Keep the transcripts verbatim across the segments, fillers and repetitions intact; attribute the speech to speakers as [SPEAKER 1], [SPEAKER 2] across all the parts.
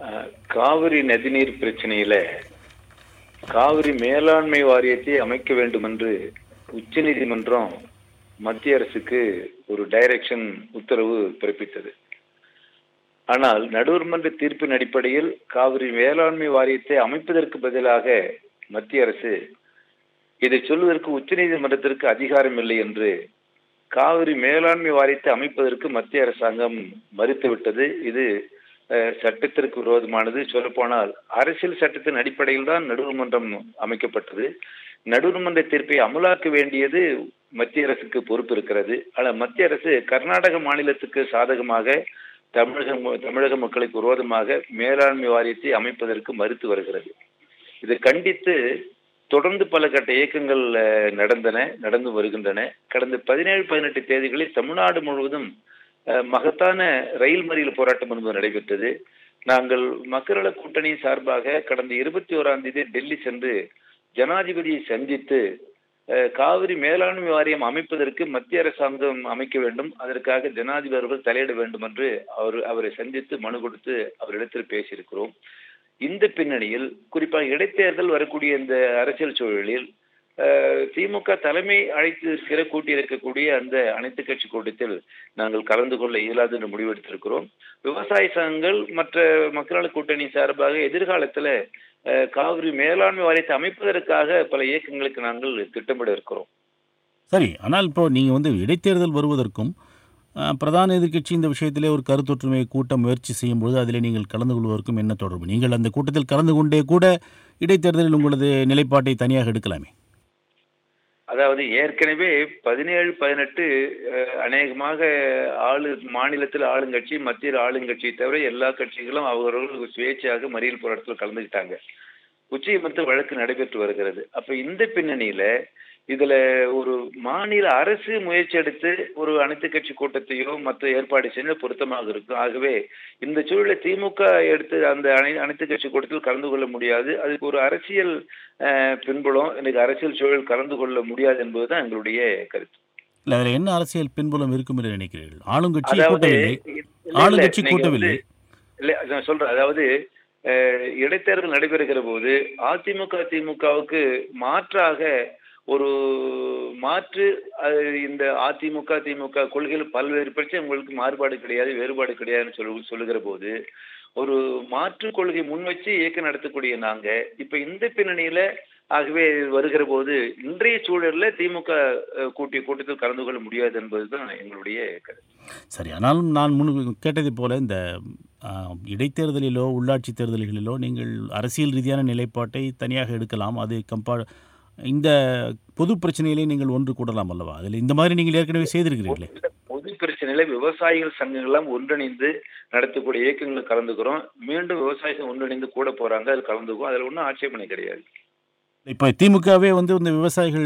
[SPEAKER 1] அஹ், காவிரி நதிநீர் பிரச்சனையில காவிரி மேலாண்மை வாரியத்தை அமைக்க வேண்டும் என்று உச்சநீதிமன்றம் மத்திய அரசுக்கு ஒரு டைரக்ஷன் உத்தரவு பிறப்பித்தது. ஆனால் நடுவர்மன்ற தீர்ப்பின் அடிப்படையில் காவிரி மேலாண்மை வாரியத்தை அமைப்பதற்கு பதிலாக மத்திய அரசு இதை சொல்வதற்கு உச்சநீதிமன்றத்திற்கு அதிகாரம் இல்லை என்று காவிரி மேலாண்மை வாரியத்தை அமைப்பதற்கு மத்திய அரசாங்கம் மறுத்துவிட்டது. இது சட்டத்திற்கு விரோதமானது. சொல்லப்போனால் அரசியல் சட்டத்தின் அடிப்படையில் தான் நடுவர்மன்றம் அமைக்கப்பட்டது. நடுவர்மன்ற தீர்ப்பை அமலாக்க வேண்டியது மத்திய அரசுக்கு பொறுப்பு இருக்கிறது. ஆனால் மத்திய அரசு கர்நாடக மாநிலத்துக்கு சாதகமாக தமிழக தமிழக மக்களுக்கு விரோதமாக மேலாண்மை வாரியத்தை அமைப்பதற்கு மறுத்து வருகிறது. இதை கண்டித்து தொடர்ந்து பல கட்ட இயக்கங்கள் நடந்தன நடந்து வருகின்றன. கடந்த பதினேழு பதினெட்டு தேதிகளில் தமிழ்நாடு முழுவதும் மகத்தான ரயில் மறியல் போராட்டம் என்பது நடைபெற்றது. நாங்கள் மக்கள கூட்டணி சார்பாக கடந்த இருபத்தி ஓராம் தேதி டெல்லி சென்று ஜனாதிபதியை சந்தித்து காவிரி மேலாண்மை வாரியம் அமைப்பதற்கு மத்திய அரசாங்கம் அமைக்க வேண்டும், அதற்காக ஜனாதிபதி அவர்கள் தலையிட வேண்டும் என்று அவர் அவரை சந்தித்து மனு கொடுத்து அவரிடத்தில் பேசியிருக்கிறோம். இந்த பின்னணியில் குறிப்பாக இடைத்தேர்தல் வரக்கூடிய இந்த அரசியல் சூழலில் திமுக தலைமை அழைத்து இருக்கிற கூட்டியிருக்கக்கூடிய அந்த அனைத்து கட்சி கூட்டத்தில் நாங்கள் கலந்து கொள்ள இயலாது என்று முடிவெடுத்திருக்கிறோம். விவசாய சங்கங்கள் மற்ற மக்கள் கூட்டணி சார்பாக எதிர்காலத்தில் காவிரி மேலாண்மை வாரியத்தை அமைப்பதற்காக பல இயக்கங்களுக்கு நாங்கள் திட்டமிட இருக்கிறோம்.
[SPEAKER 2] சரி, ஆனால் இப்போ நீங்கள் வந்து இடைத்தேர்தல் வருவதற்கும் பிரதான எதிர்க்கட்சி இந்த விஷயத்திலே ஒரு கருத்தொற்றுமையை கூட்ட முயற்சி செய்யும்போது அதில் நீங்கள் கலந்து கொள்வதற்கும் என்ன தொடர்பு? நீங்கள் அந்த கூட்டத்தில் கலந்து கொண்டே கூட இடைத்தேர்தலில் உங்களது நிலைப்பாட்டை தனியாக எடுக்கலாமே.
[SPEAKER 1] அதாவது ஏற்கனவே பதினேழு பதினெட்டு அநேகமாக ஆளு மாநிலத்தில் ஆளுங்கட்சி மத்தியில் ஆளுங்கட்சியை தவிர எல்லா கட்சிகளும் அவர்கள் சுயேட்சையாக மறியல் போராட்டத்தில் கலந்துக்கிட்டாங்க. உச்சநீதிமன்ற வழக்கு நடைபெற்று வருகிறது. அப்ப இந்த பின்னணியில இதுல ஒரு மாநில அரசு முயற்சி எடுத்து ஒரு அனைத்து கட்சி கூட்டத்தையோ மற்ற ஏற்பாடு செய்ய பொருத்தமாக இருக்கும். ஆகவே இந்த சூழலை திமுக எடுத்து அந்த அனை அனைத்து கட்சி கூட்டத்தில் கலந்து கொள்ள முடியாது. அதுக்கு ஒரு அரசியல் பின்புலம், இன்னைக்கு அரசியல் சூழல் கலந்து கொள்ள முடியாது என்பதுதான் எங்களுடைய கருத்து.
[SPEAKER 2] இல்ல, அதுல என்ன அரசியல் பின்புலம் இருக்கும் என்று நினைக்கிறீர்கள்? ஆளுங்கட்சி கூட்டவில்லை, ஆளுங்கட்சி கூட்டவில்லை.
[SPEAKER 1] இல்ல நான் சொல்றேன், அதாவது இடைத்தேர்தல் நடைபெறுகிற போது அதிமுக திமுகவுக்கு மாற்றாக ஒரு மாற்று இந்த அதிமுக திமுக கொள்கையில் பல்வேறு பிரச்சனை உங்களுக்கு மாறுபாடு கிடையாது, வேறுபாடு கிடையாதுன்னு சொல்லு சொல்லுகிற போது ஒரு மாற்று கொள்கை முன் வச்சு இயக்கம் நடத்தக்கூடிய நாங்க இப்ப இந்த பின்னணியில ஆகவே வருகிற போது இன்றைய சூழல்ல திமுக கூட்டிய கூட்டத்தில் கலந்து கொள்ள முடியாது என்பதுதான் எங்களுடைய கருத்து.
[SPEAKER 2] சரி, ஆனாலும் நான் முன் கேட்டதை போல இந்த இடைத்தேர்தலிலோ உள்ளாட்சி தேர்தல்களிலோ நீங்கள் அரசியல் ரீதியான நிலைப்பாட்டை தனியாக எடுக்கலாம். அது கம்பா இந்த பொது பிரச்சனையிலே நீங்கள் ஒன்று கூடலாம் அல்லவா? அதில் இந்த மாதிரி நீங்கள் ஏற்கனவே செய்திருக்கிறீர்களே.
[SPEAKER 1] பொது பிரச்சனையில விவசாயிகள் சங்கங்கள்லாம் ஒன்றிணைந்து நடத்தக்கூடிய இயக்கங்களை கலந்துக்கிறோம். மீண்டும் விவசாயிகள் ஒன்றிணைந்து கூட போறாங்க, அது கலந்துக்கும். அதுல ஒன்றும் ஆட்சேபனை கிடையாது.
[SPEAKER 2] இப்போ திமுகவே வந்து இந்த விவசாயிகள்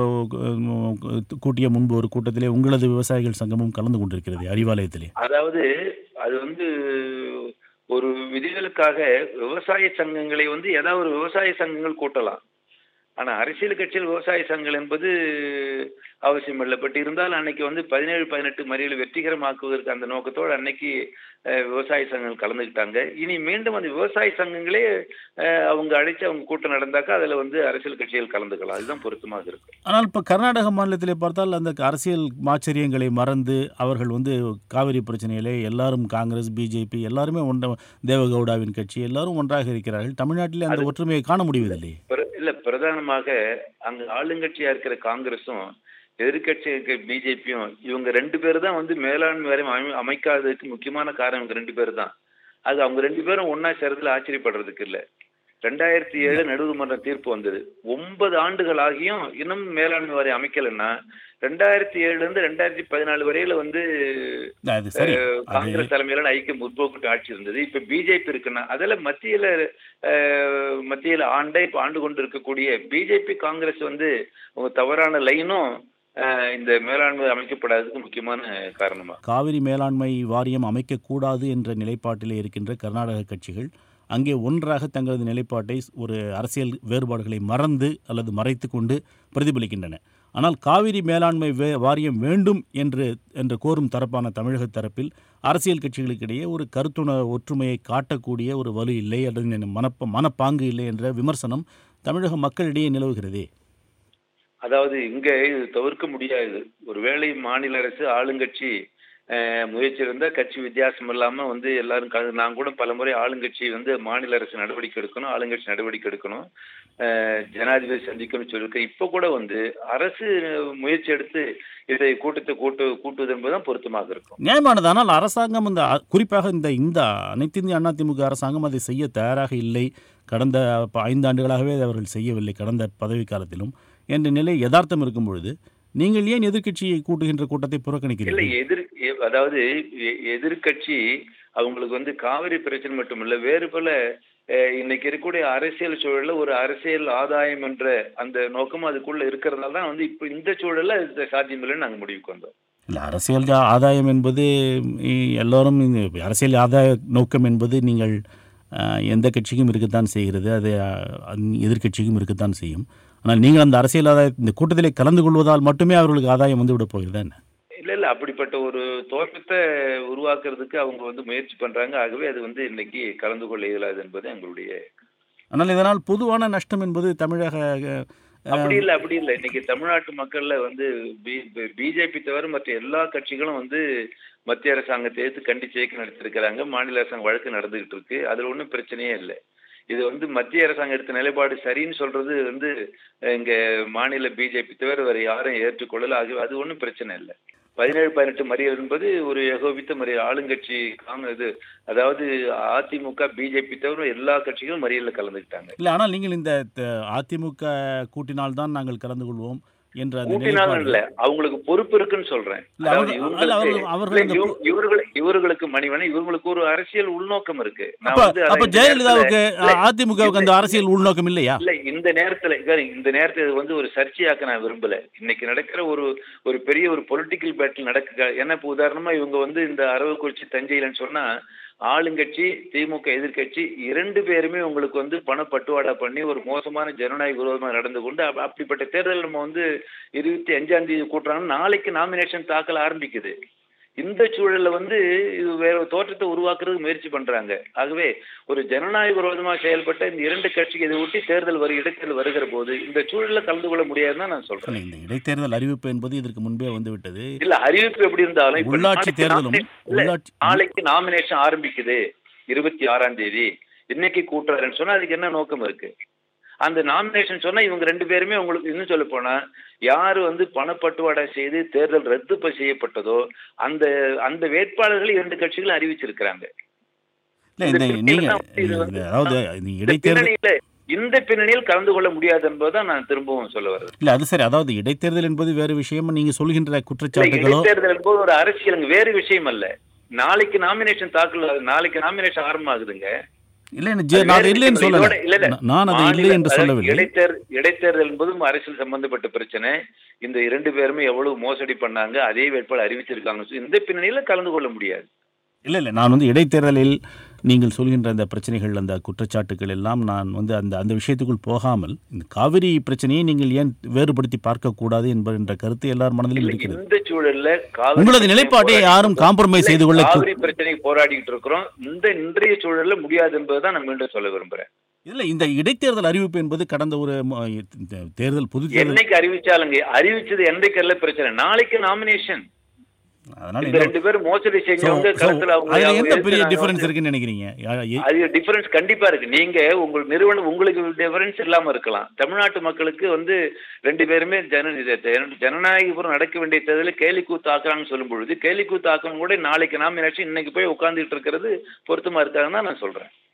[SPEAKER 2] கூட்டிய முன்பு ஒரு கூட்டத்திலே உங்களது விவசாயிகள் சங்கமும் கலந்து கொண்டிருக்கிறது அறிவாலயத்திலே.
[SPEAKER 1] அதாவது அது வந்து ஒரு விதிகளுக்காக விவசாய சங்கங்களை வந்து ஏதாவது ஒரு விவசாய சங்கங்கள் கூட்டலாம். ஆனா அரசியல் கட்சியில் விவசாய சங்கங்கள் என்பது அவசியம் இல்லை. பட் இருந்தாலும் அன்னைக்கு வந்து பதினேழு பதினெட்டு மறியல் வெற்றிகரமாக்குவதற்கு அந்த நோக்கத்தோடு அன்னைக்கு விவசாய சங்கங்கள் கலந்துக்கிட்டாங்க. இனி மீண்டும் அந்த விவசாய சங்கங்களே அவங்க அழைச்சு அவங்க கூட்டம் நடந்தாக்கா அதுல வந்து அரசியல் கட்சிகள் கலந்துக்கலாம். அதுதான் பொருத்தமாக இருக்கும்.
[SPEAKER 2] ஆனால் இப்ப கர்நாடக மாநிலத்திலே பார்த்தால் அந்த அரசியல் மாச்சரியங்களை மறந்து அவர்கள் வந்து காவிரி பிரச்சனையிலே எல்லாரும் காங்கிரஸ் பிஜேபி எல்லாருமே ஒன்ற தேவகவுடாவின் கட்சி எல்லாரும் ஒன்றாக இருக்கிறார்கள். தமிழ்நாட்டிலே அந்த ஒற்றுமையை காண முடிவதில்லை.
[SPEAKER 1] இல்ல, பிரதானமாக அங்க ஆளுங்கட்சியா இருக்கிற காங்கிரஸும் எதிர்கட்சி இருக்க பிஜேபியும் இவங்க ரெண்டு பேரும் தான் வந்து மேலாண்மை வாரியம் அமைக்காததுக்கு முக்கியமான காரணம் இவங்க ரெண்டு பேரும் தான். அது அவங்க ரெண்டு பேரும் ஒன்னா சேர்றதுல ஆச்சரியப்படுறதுக்கு இல்ல. ரெண்டாயிரத்தி ஏழு நடுவர்மன்ற தீர்ப்பு வந்தது. ஒன்பது ஆண்டுகள் ஆகியும் இன்னும் மேலாண்மை வாரியம் அமைக்கலன்னா ரெண்டாயிரத்தி ஏழுல இருந்து ரெண்டாயிரத்தி பதினாலு வரையில வந்து காங்கிரஸ் தலைமையில ஐக்கிய முற்போக்கு ஆட்சி இருந்தது. இப்ப பிஜேபி இருக்குன்னா அதில் மத்தியில மத்தியில ஆண்டை இப்ப ஆண்டு கொண்டு இருக்கக்கூடிய பிஜேபி காங்கிரஸ் வந்து தவறான லைனும் இந்த மேலாண்மை அமைக்கப்படாததுக்கு முக்கியமான காரணமா.
[SPEAKER 2] காவிரி மேலாண்மை வாரியம் அமைக்கக்கூடாது என்ற நிலைப்பாட்டிலே இருக்கின்ற கர்நாடக கட்சிகள் அங்கே ஒன்றாக தங்களது நிலைப்பாட்டை ஒரு அரசியல் வேறுபாடுகளை மறந்து அல்லது மறைத்து கொண்டு பிரதிபலிக்கின்றன. ஆனால் காவிரி மேலாண்மை வே வாரியம் வேண்டும் என்று என்று கோரும் தரப்பான தமிழக தரப்பில் அரசியல் கட்சிகளுக்கிடையே ஒரு கருத்துண ஒற்றுமையை காட்டக்கூடிய ஒரு வலு இல்லை அல்லது மனப்ப மனப்பாங்கு இல்லை என்ற விமர்சனம் தமிழக மக்களிடையே நிலவுகிறதே.
[SPEAKER 1] அதாவது இங்க இது தவிர்க்க முடியாது. ஒருவேளை மாநில அரசு ஆளுங்கட்சி முயற்சி இருந்தால் கட்சி வித்தியாசம் இல்லாமல் வந்து எல்லாரும் க நான் கூட பல முறை ஆளுங்கட்சி வந்து மாநில அரசு நடவடிக்கை எடுக்கணும், ஆளுங்கட்சி நடவடிக்கை எடுக்கணும், ஜனாதிபதி சந்திக்கணும்னு சொல்லியிருக்கேன். இப்போ கூட வந்து அரசு முயற்சி எடுத்து இதை கூட்டத்தை கூட்டு கூட்டுவது என்பதுதான் பொருத்தமாக இருக்கும்.
[SPEAKER 2] நியாயமானது. ஆனால் அரசாங்கம் இந்த குறிப்பாக இந்த இந்த அனைத்து இந்திய அண்ணா திமுக அரசாங்கம் அதை செய்ய தயாராக இல்லை. கடந்த ஐந்து ஆண்டுகளாகவே அவர்கள் செய்யவில்லை, கடந்த பதவி காலத்திலும் என்ற நிலை யதார்த்தம் இருக்கும் பொழுது நீங்கள் ஏன் எதிர்கட்சியை கூட்டுகின்ற கூட்டத்தை புறக்கணிக்கிறீர்கள்?
[SPEAKER 1] இல்லை, எதிர் அதாவது எதிர்கட்சி அவங்களுக்கு வந்து காவிரி பிரச்சனை மட்டும் இல்லை, வேறு பல இன்னைக்கு இருக்கக்கூடிய அரசியல் சூழல்ல ஒரு அரசியல் ஆதாயம் என்ற அந்த நோக்கம் அதுக்குள்ள இருக்கிறதால தான் வந்து இப்போ இந்த சூழல்ல சாத்தியம் இல்லைன்னு நாங்கள் முடிவுக்கு வந்தோம்.
[SPEAKER 2] இல்லை, அரசியல் ஆதாயம் என்பது எல்லோரும் அரசியல் ஆதாய நோக்கம் என்பது நீங்கள் எந்த கட்சிக்கும் இருக்கத்தான் செய்கிறது, அது எதிர்கட்சிக்கும் இருக்கத்தான் செய்யும். ஆனால் நீங்கள் அந்த அரசியல் ஆதாய இந்த கூட்டத்திலே கலந்து கொள்வதால் மட்டுமே அவர்களுக்கு ஆதாயம் வந்து விட போகிறதா என்ன?
[SPEAKER 1] இல்லை இல்லை, அப்படிப்பட்ட ஒரு தோற்றத்தை உருவாக்குறதுக்கு அவங்க வந்து முயற்சி பண்ணுறாங்க. ஆகவே அது வந்து இன்னைக்கு கலந்து கொள்ள இயலாது என்பது எங்களுடைய.
[SPEAKER 2] ஆனால் இதனால் பொதுவான நஷ்டம் என்பது தமிழக
[SPEAKER 1] அப்படி இல்லை அப்படி இல்லை இன்னைக்கு தமிழ்நாட்டு மக்கள்ல வந்து பிஜேபி தவிர மற்ற எல்லா கட்சிகளும் வந்து மத்திய அரசாங்கத்தை எடுத்து கண்டிச்சு இயக்கம் நடத்திருக்கிறாங்க. மாநில அரசாங்கம் வழக்கு நடந்துகிட்டு இருக்கு. அதுல ஒன்றும் பிரச்சனையே இல்லை. இது வந்து மத்திய அரசாங்கம் எடுத்த நிலைப்பாடு சரின்னு சொல்றது வந்து இங்க மாநில பிஜேபி தவிர வேற யாரும் ஏற்றுக்கொள்ளல. அது அது ஒன்றும் பிரச்சனை இல்லை. பதினேழு பதினெட்டு மறியல் என்பது ஒரு ஏகோபித்த மறியல். ஆளுங்கட்சி இது அதாவது அதிமுக பிஜேபி தவிர எல்லா கட்சிகளும் மறியல்ல கலந்துக்கிட்டாங்க.
[SPEAKER 2] இல்லை, ஆனால் நீங்கள் இந்த அதிமுக கூட்டினால் தான் நாங்கள் கலந்து கொள்வோம் என்ற
[SPEAKER 1] இல்ல, அவங்களுக்கு பொறுப்பு இருக்குன்னு சொல்றேன். இவர்களுக்கு மணிவன இவங்களுக்கு ஒரு அரசியல் உள்நோக்கம் இருக்கு.
[SPEAKER 2] ஜெயலலிதாவுக்கு அதிமுகவுக்கு அந்த அரசியல் உள்நோக்கம் இல்லையா?
[SPEAKER 1] இல்ல, இந்த நேரத்துல இந்த நேரத்துல இது வந்து ஒரு சர்ச்சையாக்க நான் விரும்பல. இன்னைக்கு நடக்கிற ஒரு ஒரு பெரிய ஒரு பொலிட்டிக்கல் பேட்டில் நடக்க. ஏன்னா இப்ப உதாரணமா இவங்க வந்து இந்த அரவக்குறிச்சி தஞ்சையிலன்னு சொன்னா ஆளுங்கட்சி திமுக எதிர்கட்சி இரண்டு பேருமே உங்களுக்கு வந்து பணப்பட்டுவாடா பண்ணி ஒரு மோசமான ஜனநாயக விரோதமாக நடந்து கொண்டு அப்படிப்பட்ட தேர்தல் நம்ம வந்து இருபத்தி அஞ்சாம் தேதி கூட்டுறாங்கன்னா நாளைக்கு நாமினேஷன் தாக்கல் ஆரம்பிக்குது. இந்த சூழல்ல வந்து இது வேற தோற்றத்தை உருவாக்குறதுக்கு முயற்சி பண்றாங்க. ஆகவே ஒரு ஜனநாயக விரோதமாக செயல்பட்ட இந்த இரண்டு கட்சிக்கு இதை ஒட்டி தேர்தல் வரும் இடைத்தேர்தல் வருகிற போது இந்த சூழல்ல கலந்து கொள்ள முடியாதுன்னு நான் சொல்றேன்.
[SPEAKER 2] இந்த இடைத்தேர்தல் அறிவிப்பு என்பது இதற்கு முன்பே வந்து விட்டது.
[SPEAKER 1] இல்ல, அறிவிப்பு எப்படி இருந்தாலும்
[SPEAKER 2] உள்ளாட்சி தேர்தலும்
[SPEAKER 1] நாளைக்கு நாமினேஷன் ஆரம்பிக்குது இருபத்தி ஆறாம் தேதி. இன்னைக்கு கூட்டுறாருன்னு சொன்னா அதுக்கு என்ன நோக்கம் இருக்கு? அந்த நாமினேஷன் சொன்னா இவங்க ரெண்டு பேருமே உங்களுக்கு இன்னும் சொல்ல போனா யாரு வந்து பணப்பட்டுவாடா செய்து தேர்தல் ரத்து செய்யப்பட்டதோ அந்த அந்த வேட்பாளர்களை இரண்டு கட்சிகளும் அறிவிச்சிருக்கிறாங்க. இந்த பின்னணியில் கலந்து கொள்ள முடியாது என்பதுதான் நான் திரும்பவும் சொல்ல வருது.
[SPEAKER 2] இல்ல, அது சரி. அதாவது இடைத்தேர்தல் என்பது வேறு விஷயம். நீங்க சொல்கின்ற குற்றச்சாட்டுகளோ
[SPEAKER 1] இடைத்தேர்தல் என்பது ஒரு அரசியல் வேறு விஷயம் அல்ல. நாளைக்கு நாமினேஷன் தாக்கல் நாளைக்கு நாமினேஷன் ஆரம்பம் ஆகுதுங்க. இடைத்தேர்தல் என்பதும் அரசியல் சம்பந்தப்பட்ட பிரச்சனை. இந்த இரண்டு பேருமே எவ்வளவு மோசடி பண்ணாங்க அதே வேட்பாளர் அறிவிச்சிருக்காங்க. இந்த பின்னணியில கலந்து கொள்ள முடியாது.
[SPEAKER 2] இல்லை இல்லை நான் வந்து இடைத்தேர்தலில் நீங்கள் சொல்கின்ற அந்த பிரச்சனைகள் அந்த குற்றச்சாட்டுகள் எல்லாம் நான் வந்து அந்த அந்த விஷயத்துக்குள் போகாமல் இந்த காவிரி பிரச்சனையை நீங்கள் ஏன் வேறுபடுத்தி பார்க்கக்கூடாது என்ற கருத்து எல்லார் மனதிலும் இருக்கிறது.
[SPEAKER 1] இந்த சூழல்ல
[SPEAKER 2] உங்களது நிலைப்பாட்டை யாரும் காம்ப்ரமைஸ் செய்து கொள்ள
[SPEAKER 1] காவிரி பிரச்சனை போராடிட்டு இருக்கிறோம். இந்த இன்றைய சூழல்ல முடியாது என்பதுதான் நான் மீண்டும் சொல்ல விரும்புறேன்.
[SPEAKER 2] இல்ல, இந்த இடைத்தேர்தல் அறிவிப்பு என்பது கடந்த ஒரு தேர்தல் பொது
[SPEAKER 1] என்னைக்கு அறிவிச்சாலுங்க அறிவிச்சது என்றைக்கு அல்ல பிரச்சனை. நாளைக்கு நாமினேஷன். அதனால ரெண்டு பேரும் மோசடி செஞ்சவங்க களத்துல
[SPEAKER 2] என்ன பெரிய டிஃபரன்ஸ் இருக்குன்னு நினைக்கிறீங்க?
[SPEAKER 1] அது டிஃபரன்ஸ் கண்டிப்பா இருக்கு. நீங்க உங்க நிறுவனம் உங்களுக்கு டிஃபரன்ஸ் இல்லாம இருக்கலாம். தமிழ்நாட்டு மக்களுக்கு வந்து ரெண்டு பேருமே ஜன ஜனநாயகபுரம் நடக்க வேண்டிய தேர்தலில் கேலிக்கூத்து ஆக்குறாங்கன்னு சொல்லும் பொழுது கேலிக்கூத்து ஆக்கணும் கூட நாளைக்கு நாமினேஷன் இன்னைக்கு போய் உட்கார்ந்துட்டு இருக்கிறது பொருத்தமா இருக்காதுன்னு தான் நான் சொல்றேன்.